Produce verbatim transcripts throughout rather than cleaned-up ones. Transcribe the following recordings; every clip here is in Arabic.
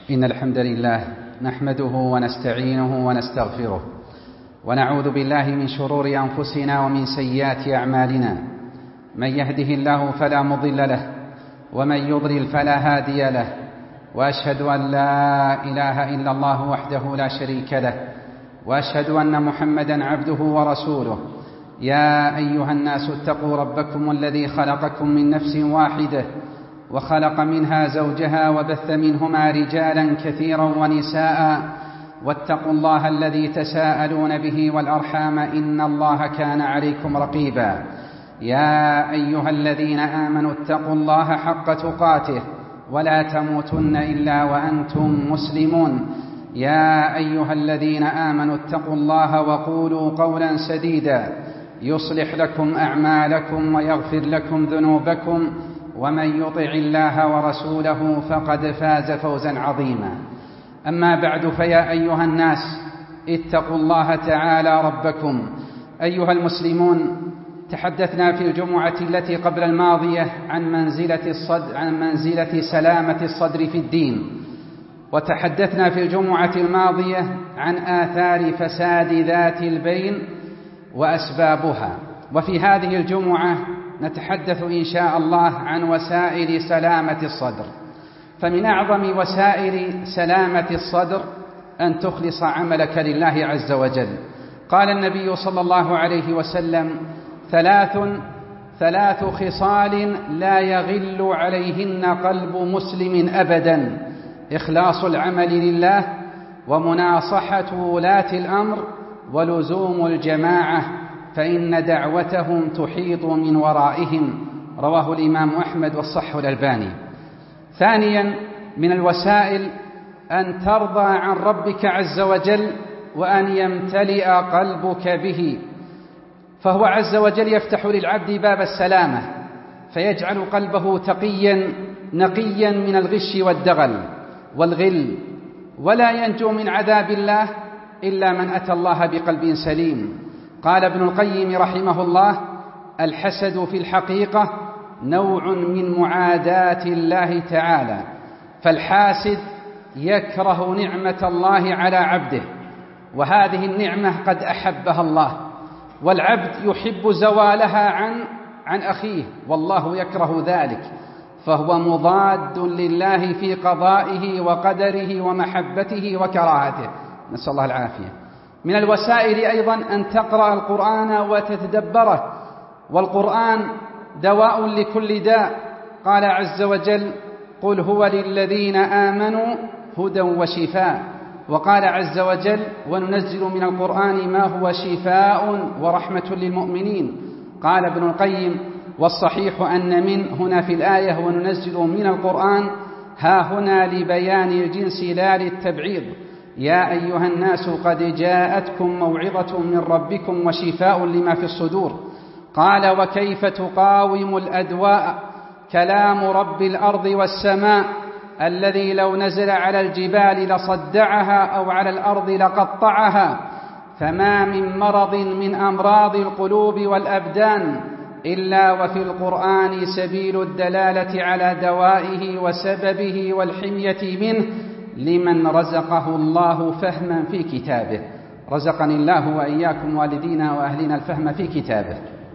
إن الحمد لله نحمده ونستعينه ونستغفره ونعوذ بالله من شرور أنفسنا ومن سيئات أعمالنا. من يهده الله فلا مضل له ومن يضلل فلا هادي له، وأشهد أن لا إله إلا الله وحده لا شريك له، وأشهد أن محمدا عبده ورسوله. يا أيها الناس اتقوا ربكم الذي خلقكم من نفس واحدة وخلق منها زوجها وبث منهما رجالا كثيرا ونساء، واتقوا الله الذي تساءلون به والأرحام إن الله كان عليكم رقيبا. يا أيها الذين آمنوا اتقوا الله حق تقاته ولا تموتن إلا وأنتم مسلمون. يا أيها الذين آمنوا اتقوا الله وقولوا قولا سديدا يصلح لكم أعمالكم ويغفر لكم ذنوبكم، ومن يطع الله ورسوله فقد فاز فوزا عظيما. أما بعد، فيا أيها الناس اتقوا الله تعالى ربكم. أيها المسلمون، تحدثنا في الجمعة التي قبل الماضية عن منزلة الصدر عن منزلة سلامة الصدر في الدين، وتحدثنا في الجمعة الماضية عن آثار فساد ذات البين وأسبابها. وفي هذه الجمعة نتحدث إن شاء الله عن وسائل سلامة الصدر. فمن أعظم وسائل سلامة الصدر أن تخلص عملك لله عز وجل. قال النبي صلى الله عليه وسلم: ثلاث ثلاث خصال لا يغل عليهن قلب مسلم أبدا: إخلاص العمل لله، ومناصحة ولاة الأمر، ولزوم الجماعة، فإن دعوتهم تحيط من ورائهم. رواه الإمام أحمد والصحة الألباني. ثانيا من الوسائل أن ترضى عن ربك عز وجل وأن يمتلئ قلبك به، فهو عز وجل يفتح للعبد باب السلامة، فيجعل قلبه تقيا نقيا من الغش والدغل والغل، ولا ينجو من عذاب الله إلا من أتى الله بقلب سليم. قال ابن القيم رحمه الله: الحسد في الحقيقة نوع من معاداة الله تعالى، فالحاسد يكره نعمة الله على عبده، وهذه النعمة قد أحبها الله، والعبد يحب زوالها عن عن أخيه، والله يكره ذلك، فهو مضاد لله في قضائه وقدره ومحبته وكراهته، نسأل الله العافية. من الوسائل أيضا أن تقرأ القرآن وتتدبره، والقرآن دواء لكل داء. قال عز وجل: قل هو للذين آمنوا هدى وشفاء. وقال عز وجل: وننزل من القرآن ما هو شفاء ورحمة للمؤمنين. قال ابن القيم: والصحيح أن من هنا في الآية وننزل من القرآن ها هنا لبيان الجنس لا للتبعيض. يا أيها الناس قد جاءتكم موعظة من ربكم وشفاء لما في الصدور. قال: وكيف تقاوم الأدواء؟ كلام رب الأرض والسماء الذي لو نزل على الجبال لصدعها أو على الأرض لقطعها. فما من مرض من أمراض القلوب والأبدان إلا وفي القرآن سبيل الدلالة على دوائه وسببه والحمية منه لمن رزقه الله فهما في كتابه. رزقني الله وإياكم والدينا وأهلنا الفهم في كتابه.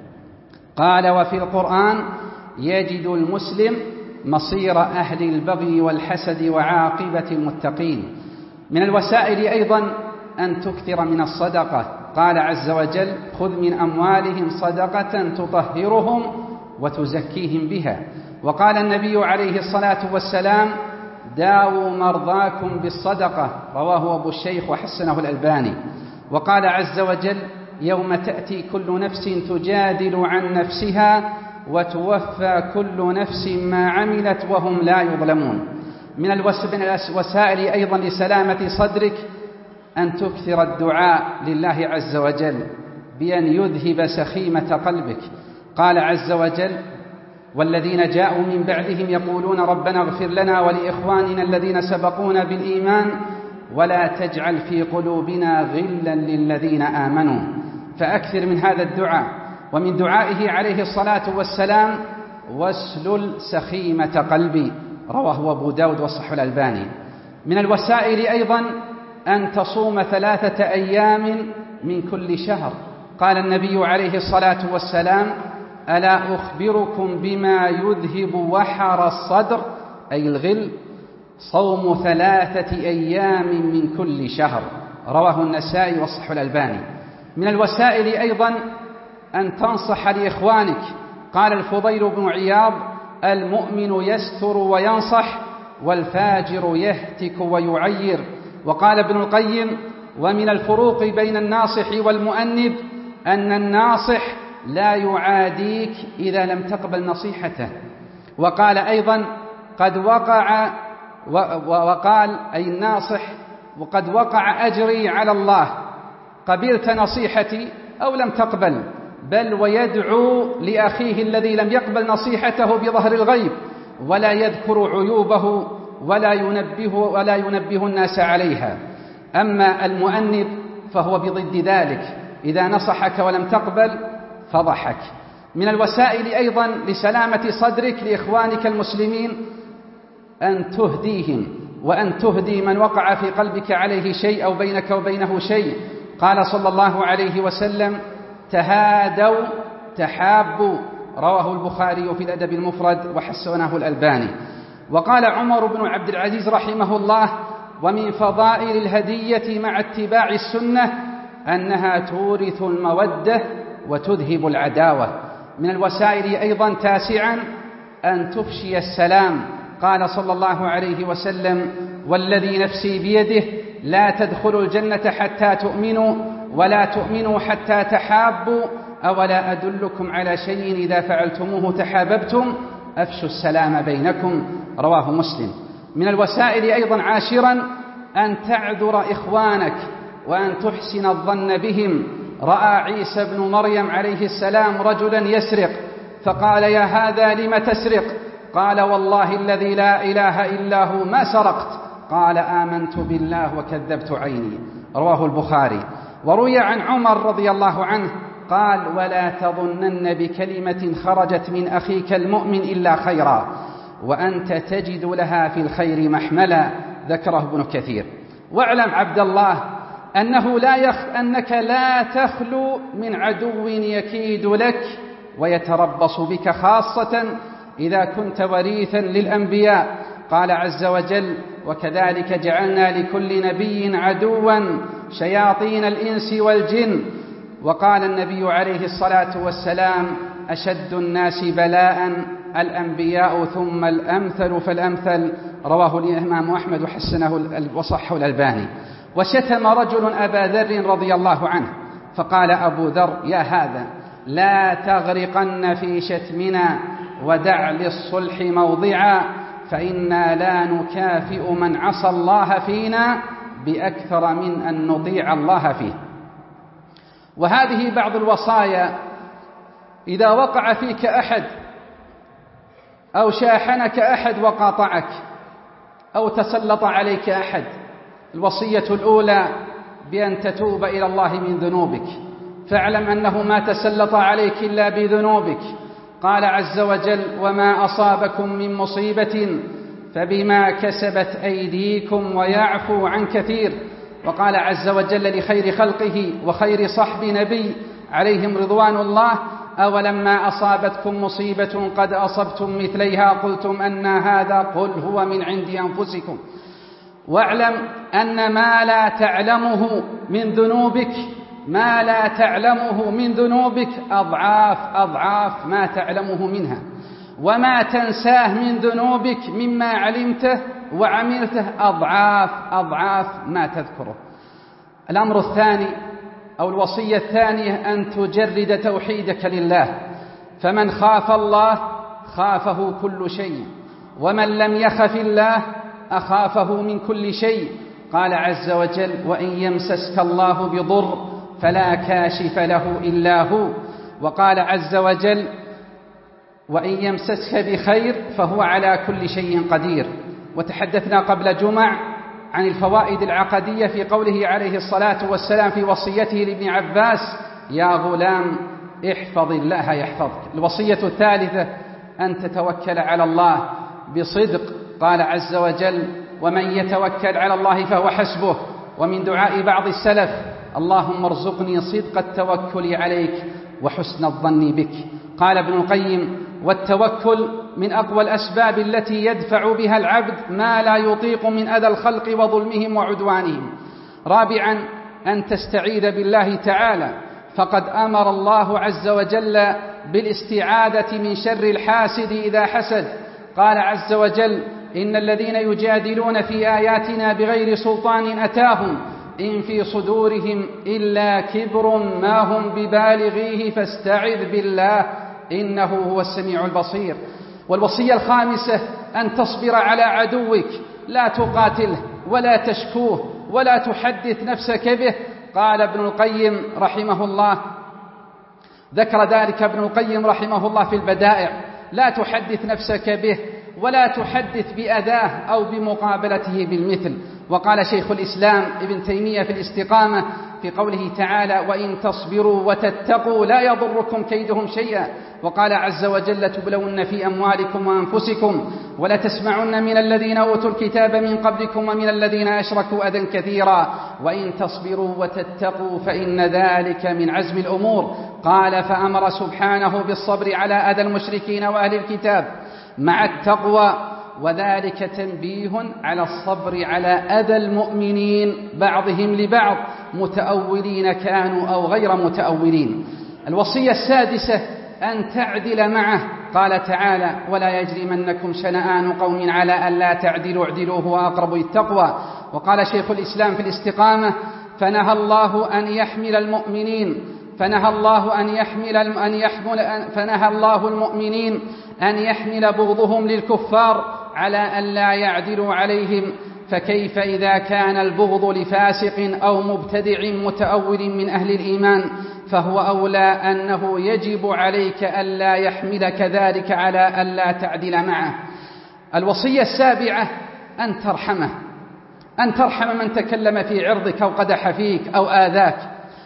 قال: وفي القرآن يجد المسلم مصير أهل البغي والحسد وعاقبة المتقين. من الوسائل أيضا أن تكثر من الصدقة. قال عز وجل: خذ من أموالهم صدقة تطهرهم وتزكيهم بها. وقال النبي عليه الصلاة والسلام: داووا مرضاكم بالصدقة. رواه أبو الشيخ وحسنه الألباني. وقال عز وجل: يوم تأتي كل نفس تجادل عن نفسها وتوفى كل نفس ما عملت وهم لا يظلمون. من الوسائل أيضا لسلامة صدرك أن تكثر الدعاء لله عز وجل بأن يذهب سخيمة قلبك. قال عز وجل: والذين جاءوا من بعدهم يقولون ربنا اغفر لنا ولإخواننا الذين سبقونا بالإيمان ولا تجعل في قلوبنا غلا للذين آمنوا. فأكثر من هذا الدعاء. ومن دعائه عليه الصلاة والسلام: واسلل سخيمة قلبي. رواه أبو داود والصحة الألباني. من الوسائل أيضا أن تصوم ثلاثة أيام من كل شهر. قال النبي عليه الصلاة والسلام: ألا أخبركم بما يذهب وحر الصدر، أي الغل؟ صوم ثلاثة أيام من كل شهر. رواه النسائي وصححه الألباني. من الوسائل أيضا أن تنصح لإخوانك. قال الفضيل بن عياض: المؤمن يستر وينصح، والفاجر يهتك ويعير. وقال ابن القيم: ومن الفروق بين الناصح والمؤنب أن الناصح لا يعاديك إذا لم تقبل نصيحته. وقال أيضا: قد وقع وقال أي الناصح: وقد وقع أجري على الله، قبلت نصيحتي أو لم تقبل، بل ويدعو لأخيه الذي لم يقبل نصيحته بظهر الغيب، ولا يذكر عيوبه ولا ينبه, ولا ينبه الناس عليها. أما المؤنب فهو بضد ذلك، إذا نصحك ولم تقبل فضحك. من الوسائل أيضا لسلامة صدرك لإخوانك المسلمين أن تهديهم، وأن تهدي من وقع في قلبك عليه شيء أو بينك وبينه شيء. قال صلى الله عليه وسلم: تهادوا تحابوا. رواه البخاري في الأدب المفرد وحسنه الألباني. وقال عمر بن عبد العزيز رحمه الله: ومن فضائل الهدية مع اتباع السنة أنها تورث المودة وتذهب العداوة. من الوسائل أيضا تاسعا أن تفشي السلام. قال صلى الله عليه وسلم: والذي نفسي بيده لا تدخلوا الجنة حتى تؤمنوا، ولا تؤمنوا حتى تحابوا، أولا أدلكم على شيء إذا فعلتموه تحاببتم، أفشوا السلام بينكم. رواه مسلم. من الوسائل أيضا عاشرا أن تعذر إخوانك وأن تحسن الظن بهم. رأى عيسى بن مريم عليه السلام رجلا يسرق، فقال: يا هذا لم تسرق؟ قال: والله الذي لا إله إلا هو ما سرقت. قال: آمنت بالله وكذبت عيني. رواه البخاري. وروي عن عمر رضي الله عنه قال: ولا تظنن بكلمة خرجت من أخيك المؤمن إلا خيرا، وأنت تجد لها في الخير محملا. ذكره ابن كثير. واعلم عبد الله أنه لا يخ... أنك لا تخلو من عدو يكيد لك ويتربص بك، خاصة إذا كنت وريثا للأنبياء. قال عز وجل: وكذلك جعلنا لكل نبي عدوا شياطين الإنس والجن. وقال النبي عليه الصلاة والسلام: أشد الناس بلاء الأنبياء ثم الأمثل فالأمثل. رواه الإمام أحمد وحسنه وصححه الألباني. وشتم رجل أبا ذر رضي الله عنه، فقال أبو ذر: يا هذا لا تغرقن في شتمنا، ودع للصلح موضعا، فإنا لا نكافئ من عصى الله فينا بأكثر من أن نطيع الله فيه. وهذه بعض الوصايا. إذا وقع فيك أحد أو شاحنك أحد وقاطعك أو تسلط عليك أحد، الوصية الأولى بأن تتوب إلى الله من ذنوبك، فاعلم أنه ما تسلط عليك إلا بذنوبك. قال عز وجل: وما أصابكم من مصيبة فبما كسبت أيديكم ويعفو عن كثير. وقال عز وجل لخير خلقه وخير صحب نبي عليهم رضوان الله: أولما أصابتكم مصيبة قد أصبتم مثليها قلتم أن هذا، قل هو من عند أنفسكم. واعلم أن ما لا تعلمه من ذنوبك ما لا تعلمه من ذنوبك أضعاف أضعاف ما تعلمه منها، وما تنساه من ذنوبك مما علمته وعملته أضعاف أضعاف ما تذكره. الأمر الثاني أو الوصية الثانية أن تجرد توحيدك لله، فمن خاف الله خافه كل شيء، ومن لم يخف الله أخافه من كل شيء. قال عز وجل: وإن يمسسك الله بضر فلا كاشف له إلا هو. وقال عز وجل: وإن يمسسك بخير فهو على كل شيء قدير. وتحدثنا قبل جمع عن الفوائد العقدية في قوله عليه الصلاة والسلام في وصيته لابن عباس: يا غلام احفظ الله يحفظك. الوصية الثالثة أن تتوكل على الله بصدق. قال عز وجل: ومن يتوكل على الله فهو حسبه. ومن دعاء بعض السلف: اللهم ارزقني صدق التوكل عليك وحسن الظن بك. قال ابن القيم: والتوكل من أقوى الأسباب التي يدفع بها العبد ما لا يطيق من أذى الخلق وظلمهم وعدوانهم. رابعا: أن تستعيذ بالله تعالى، فقد أمر الله عز وجل بالاستعاذة من شر الحاسد إذا حسد. قال عز وجل: إن الذين يجادلون في آياتنا بغير سلطان أتاهم إن في صدورهم إلا كبر ما هم ببالغيه فاستعذ بالله إنه هو السميع البصير. والوصية الخامسة: أن تصبر على عدوك، لا تقاتله ولا تشكوه ولا تحدث نفسك به. قال ابن القيم رحمه الله، ذكر ذلك ابن القيم رحمه الله في البدائع: لا تحدث نفسك به ولا تحدث بأذاه أو بمقابلته بالمثل. وقال شيخ الإسلام ابن تيمية في الاستقامة في قوله تعالى: وإن تصبروا وتتقوا لا يضركم كيدهم شيئا. وقال عز وجل: تبلون في أموالكم وأنفسكم ولتسمعن من الذين أوتوا الكتاب من قبلكم ومن الذين أشركوا أذى كثيرا وإن تصبروا وتتقوا فإن ذلك من عزم الأمور. قال: فأمر سبحانه بالصبر على أذى المشركين وأهل الكتاب مع التقوى، وذلك تنبيه على الصبر على أذى المؤمنين بعضهم لبعض متأولين كانوا أو غير متأولين. الوصية السادسة: أن تعدل معه. قال تعالى: ولا يجرمنكم شنآن قوم على أن لا تعدلوا اعدلوا هو أقرب للتقوى. وقال شيخ الإسلام في الاستقامة: فنهى الله أن يحمل المؤمنين فنهى الله أن يحمل أن يحمل فنهى الله المؤمنين أن يحمل بغضهم للكفار على أن لا يعدلوا عليهم، فكيف إذا كان البغض لفاسق أو مبتدع متأول من أهل الإيمان؟ فهو أولى أنه يجب عليك ألا يحملك ذلك على ألا تعدل معه. الوصية السابعة: أن ترحمه أن ترحم من تكلم في عرضك أو قدح فيك أو آذاك،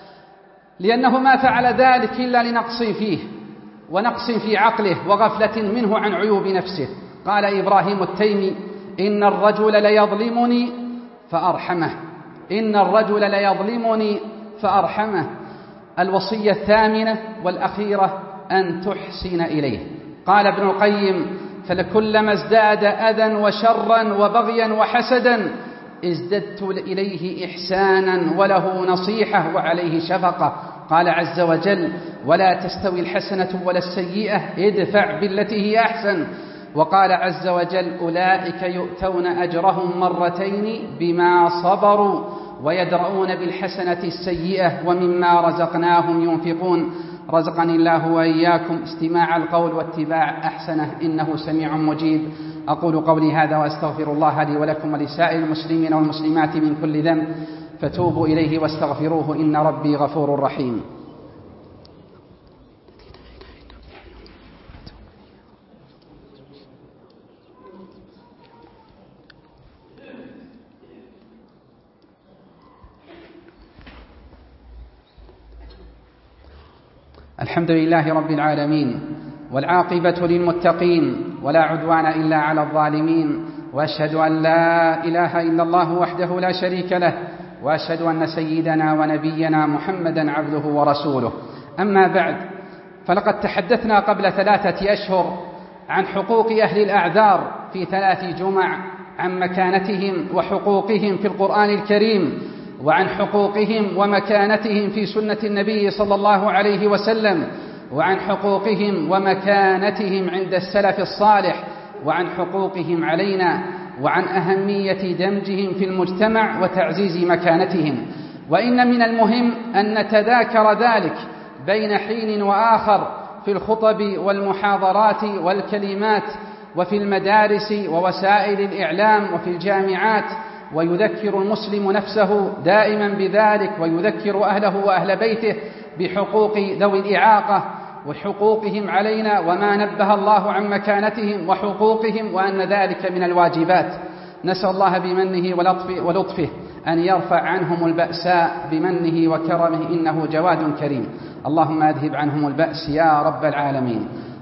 لأنه ما فعل ذلك إلا لنقص فيه ونقص في عقله وغفلة منه عن عيوب نفسه. قال إبراهيم التيمي: إن الرجل ليظلمني فأرحمه إن الرجل ليظلمني فأرحمه. الوصية الثامنة والأخيرة: أن تحسن إليه. قال ابن القيم: فلكلما ازداد أذى وشرا وبغيا وحسدا ازددت إليه إحسانا وله نصيحة وعليه شفقة. قال عز وجل: ولا تستوي الحسنة ولا السيئة ادفع بالتي هي أحسن. وقال عز وجل: أولئك يؤتون أجرهم مرتين بما صبروا ويدرؤون بالحسنة السيئة ومما رزقناهم ينفقون. رزقني الله وإياكم استماع القول واتباع أحسنه إنه سميع مجيب. أقول قولي هذا وأستغفر الله لي ولكم ولسائر المسلمين والمسلمات من كل ذنب فتوبوا إليه واستغفروه إن ربي غفور رحيم. الحمد لله رب العالمين، والعاقبة للمتقين، ولا عدوان إلا على الظالمين، وأشهد أن لا إله إلا الله وحده لا شريك له، وأشهد أن سيدنا ونبينا محمدا عبده ورسوله. أما بعد، فلقد تحدثنا قبل ثلاثة أشهر عن حقوق أهل الأعذار في ثلاث جمع، عن مكانتهم وحقوقهم في القرآن الكريم، وعن حقوقهم ومكانتهم في سنة النبي صلى الله عليه وسلم، وعن حقوقهم ومكانتهم عند السلف الصالح، وعن حقوقهم علينا، وعن أهمية دمجهم في المجتمع وتعزيز مكانتهم. وإن من المهم أن نتذاكر ذلك بين حين وآخر في الخطب والمحاضرات والكلمات وفي المدارس ووسائل الإعلام وفي الجامعات، ويذكر المسلم نفسه دائما بذلك، ويذكر أهله وأهل بيته بحقوق ذوي الإعاقة وحقوقهم علينا، وما نبه الله عن مكانتهم وحقوقهم، وأن ذلك من الواجبات. نسأل الله بمنه ولطفه أن يرفع عنهم البأساء بمنه وكرمه إنه جواد كريم. اللهم أذهب عنهم البأس يا رب العالمين.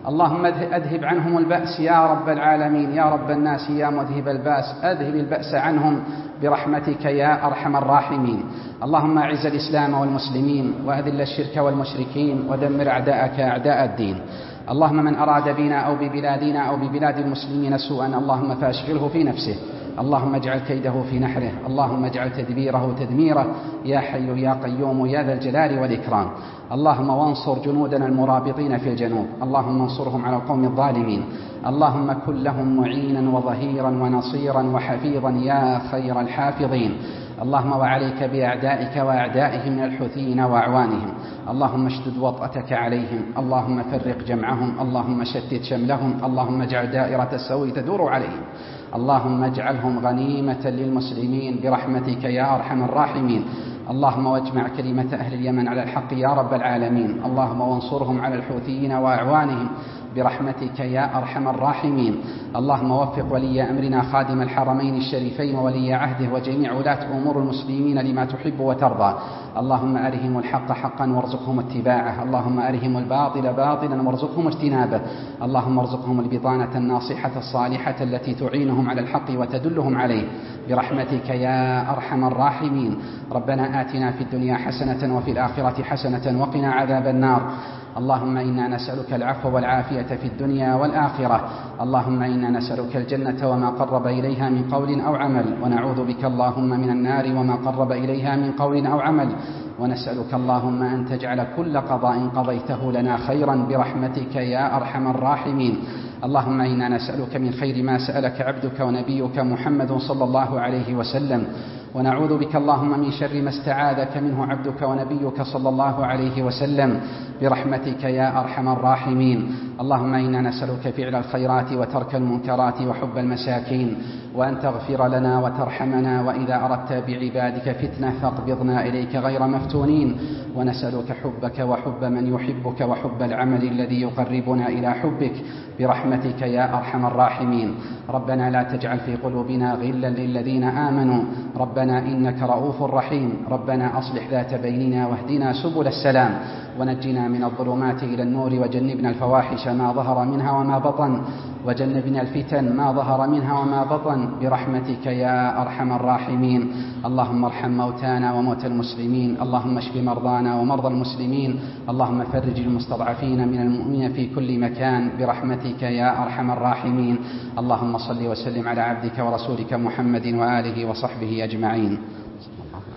اللهم أذهب عنهم البأس يا رب العالمين، يا رب الناس يا مذهب البأس، أذهب البأس عنهم برحمتك يا أرحم الراحمين. اللهم أعز الإسلام والمسلمين وأذل الشرك والمشركين ودمر أعداءك أعداء الدين. اللهم من أراد بنا أو ببلادنا أو ببلاد المسلمين سوءا اللهم فاشغله في نفسه، اللهم اجعل كيده في نحره، اللهم اجعل تدبيره تدميره يا حي يا قيوم يا ذا الجلال والإكرام. اللهم وانصر جنودنا المرابطين في الجنوب، اللهم انصرهم على القوم الظالمين، اللهم كن لهم معينا وظهيرا ونصيرا وحفيظا يا خير الحافظين. اللهم وعليك بأعدائك وأعدائهم من الحوثيين وأعوانهم، اللهم اشدد وطأتك عليهم، اللهم فرق جمعهم، اللهم شتت شملهم، اللهم اجعل دائرة السوء تدور عليهم، اللهم اجعلهم غنيمة للمسلمين برحمتك يا أرحم الراحمين. اللهم واجمع كلمة أهل اليمن على الحق يا رب العالمين، اللهم وانصرهم على الحوثيين وأعوانهم برحمتك يا أرحم الراحمين. اللهم وفق ولي أمرنا خادم الحرمين الشريفين وولي عهده وجميع ولاة أمور المسلمين لما تحب وترضى. اللهم أرهم الحق حقا وارزقهم اتباعه، اللهم أرهم الباطل باطلا وارزقهم اجتنابه. اللهم ارزقهم البطانة الناصحة الصالحة التي تعينهم على الحق وتدلهم عليه برحمتك يا أرحم الراحمين. ربنا آتنا في الدنيا حسنة وفي الآخرة حسنة وقنا عذاب النار. اللهم إنا نسألك العفو والعافية في الدنيا والآخرة. اللهم إنا نسألك الجنة وما قرب إليها من قول أو عمل، ونعوذ بك اللهم من النار وما قرب إليها من قول أو عمل، ونسألك اللهم أن تجعل كل قضاء قضيته لنا خيرا برحمتك يا أرحم الراحمين. اللهم إنا نسألك من خير ما سألك عبدك ونبيك محمد صلى الله عليه وسلم، ونعوذ بك اللهم من شر ما استعاذك منه عبدك ونبيك صلى الله عليه وسلم برحمتك يا أرحم الراحمين. اللهم إنا نسألك فعل الخيرات وترك المنكرات وحب المساكين، وأن تغفر لنا وترحمنا، وإذا أردت بعبادك فتنة فاقبضنا إليك غير مفتونين. ونسألك حبك وحب من يحبك وحب العمل الذي يقربنا إلى حبك برحمتك يا أرحم الراحمين. ربنا لا تجعل في قلوبنا غلا للذين آمنوا، ربنا إنك رؤوف رحيم. ربنا أصلح ذات بيننا واهدنا سبل السلام، ونجنا من الظلمات إلى النور، وجنبنا الفواحش ما ظهر منها وما بطن، وجنبنا الفتن ما ظهر منها وما بطن برحمتك يا أرحم الراحمين. اللهم ارحم موتانا وموتى المسلمين، اللهم اشف مرضانا ومرضى المسلمين، اللهم فرج المستضعفين من المؤمنين في كل مكان برحمتك يا أرحم الراحمين. اللهم صل وسلم على عبدك ورسولك محمد وآله وصحبه أجمعين.